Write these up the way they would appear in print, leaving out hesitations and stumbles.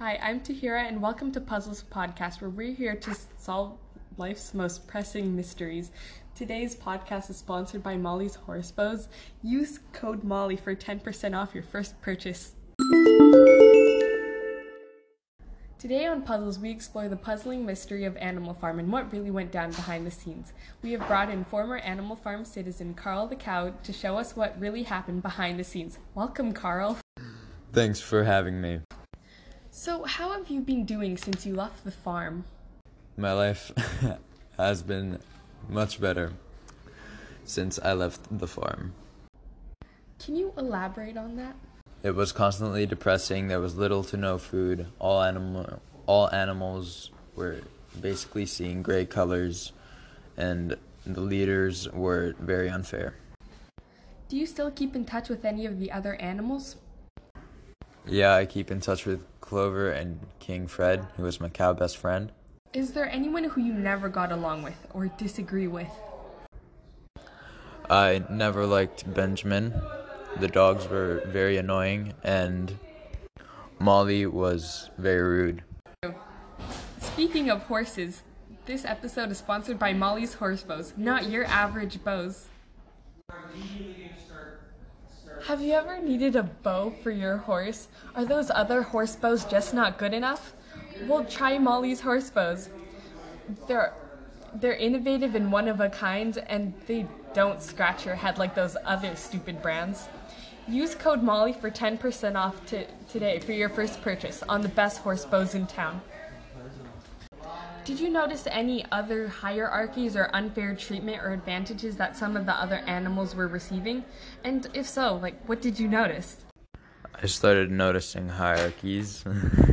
Hi, I'm Tahira, and welcome to Puzzles Podcast, where we're here to solve life's most pressing mysteries. Today's podcast is sponsored by Molly's Horse Bows. Use code MOLLY for 10% off your first purchase. Today on Puzzles, we explore the puzzling mystery of Animal Farm and what really went down behind the scenes. We have brought in former Animal Farm citizen Carl the Cow to show us what really happened behind the scenes. Welcome, Carl. Thanks for having me. So, how have you been doing since you left the farm? My life has been much better since I left the farm. Can you elaborate on that? It was constantly depressing. There was little to no food. All animals were basically seeing gray colors, and the leaders were very unfair. Do you still keep in touch with any of the other animals? Yeah, I keep in touch with Clover and King Fred, who was my cow best friend. Is there anyone who you never got along with or disagree with? I never liked Benjamin. The dogs were very annoying, and Molly was very rude. Speaking of horses, this episode is sponsored by Molly's Horse Bows, not your average bows. Have you ever needed a bow for your horse? Are those other horse bows just not good enough? Well, try Molly's Horse Bows. They're innovative and one of a kind, and they don't scratch your head like those other stupid brands. Use code MOLLY for 10% off today for your first purchase on the best horse bows in town. Did you notice any other hierarchies or unfair treatment or advantages that some of the other animals were receiving? And if so, what did you notice? I started noticing hierarchies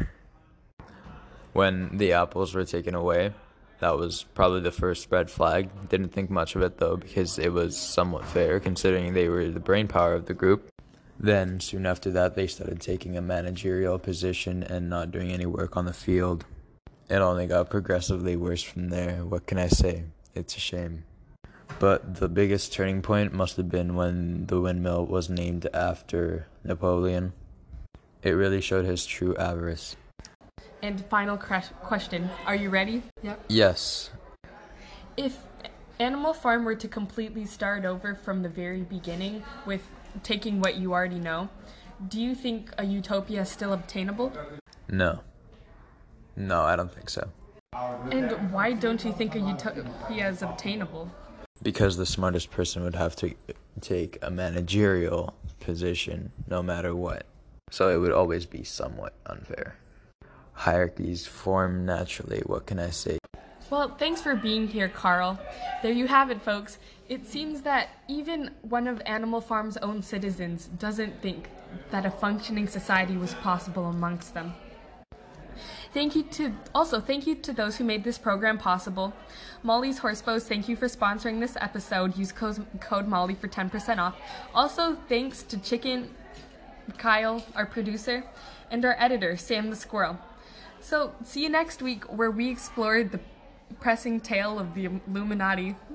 when the apples were taken away. That was probably the first red flag. Didn't think much of it though, because it was somewhat fair considering they were the brainpower of the group. Then soon after that, they started taking a managerial position and not doing any work on the field. It only got progressively worse from there. What can I say? It's a shame. But the biggest turning point must have been when the windmill was named after Napoleon. It really showed his true avarice. And final question, are you ready? Yep. Yes. If Animal Farm were to completely start over from the very beginning with taking what you already know, do you think a utopia is still obtainable? No, I don't think so. And why don't you think a utopia is obtainable? Because the smartest person would have to take a managerial position no matter what. So it would always be somewhat unfair. Hierarchies form naturally, what can I say? Well, thanks for being here, Carl. There you have it, folks. It seems that even one of Animal Farm's own citizens doesn't think that a functioning society was possible amongst them. Thank you to those who made this program possible. Molly's Horse Bows, thank you for sponsoring this episode. Use code MOLLY for 10% off. Also, thanks to Chicken, Kyle, our producer, and our editor, Sam the Squirrel. So, see you next week where we explore the pressing tale of the Illuminati.